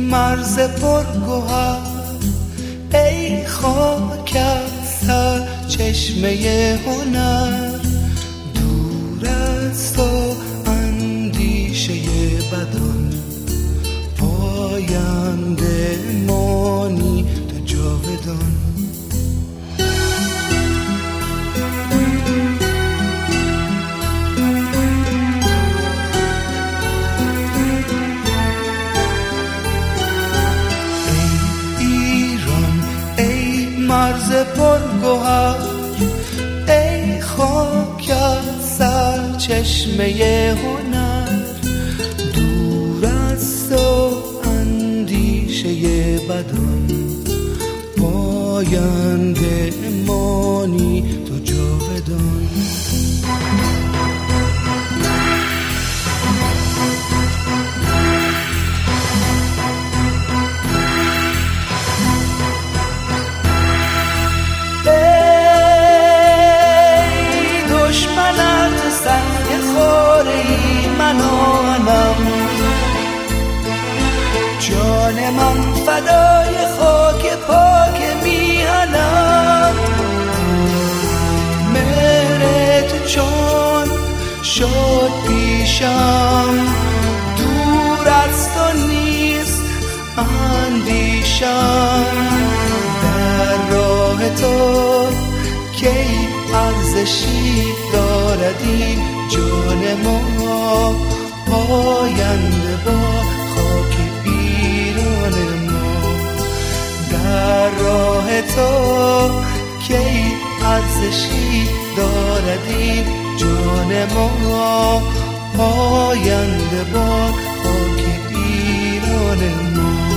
مرز پرگوهر، ای خاک از سر چشمه هنر، دور از تو اندیشه بدان، پاینده مانی تو جاودان. مرز پرگوهر، ای خاک از سر چشمه هنر، دور از تو اندیشه بدان، پاینده مانی تو جاودان. جان من فدای خاک پاک میهنم، مهر تو چون شد پیشم، دور از تو نیست اندیشم، در راه تو کی ارزشی دارد این جان ما، پاینده با خاک ایران ما، در راه تو کی ارزشی دارد این جان ما، پاینده با خاک ایران ما.